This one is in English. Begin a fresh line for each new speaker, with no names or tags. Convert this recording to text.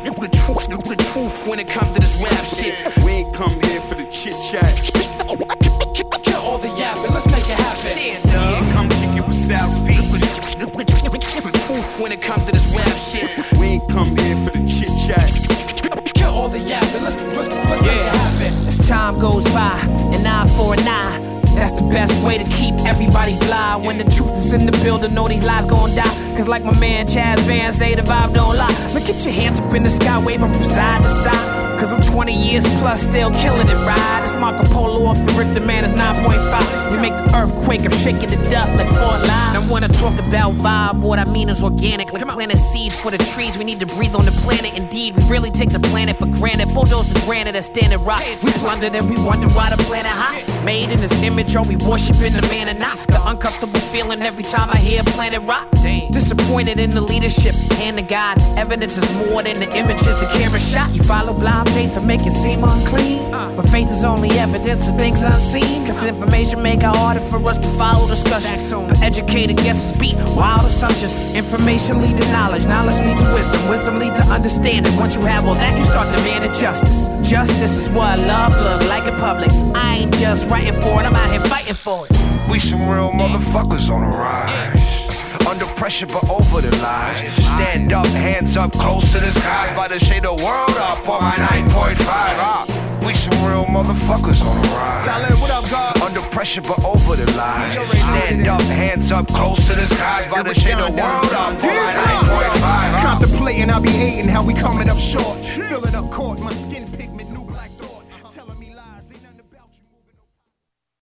The truth when it comes to this rap shit.
We ain't come here for the chit chat.
Kill all the yapping, let's make it happen. Stand up.
We ain't come kick it with Styles P.
The truth when it comes to this rap shit.
We ain't come here for the chit chat.
Kill all the yapping, let's make it happen.
As time goes by, an eye for an eye. That's the best way to keep everybody blind. When the truth is in the building, know these lies gon' die. Cause like my man Chaz Van say, the vibe don't lie. Look at your hands up in the sky, waving from side to side. Cause I'm 20 years plus, still killing it, right? It's Marco Polo off the Richter, man, it's 9.5. We make the earthquake, I'm shaking it up like Fort Line. I wanna talk about vibe, what I mean is organic. Like planting seeds for the trees, we need to breathe on the planet. Indeed, we really take the planet for granted. Bulldoze the granite, a standing rock. We plundered and we wonder why the planet hot. Made in this image, are we worshiping the man and not? The uncomfortable feeling every time I hear planet rock. Disappointed in the leadership, hand to God. Evidence is more than the images the camera shot. You follow blind faith to make it seem unclean, but faith is only evidence of things unseen. Cause information make it harder for us to follow discussions. The educated guesses beat wild assumptions. Information lead to knowledge, knowledge lead to wisdom, wisdom lead to understanding. Once you have all that, you start demanding justice. Justice is what love look like in public. I ain't just writing for it, I'm out here fighting for it.
We some real motherfuckers on the rise. Under pressure but over the lies. Stand up, hands up, close to the skies. About to shade the world up on my 9.5. We some real motherfuckers on the rise.
What up, God?
Under pressure but over the lies. Stand up, hands up, close to the skies. About to shade the world up on my 9.5.
Contemplating, I be hating how we coming up short. Filling up court, my skin picked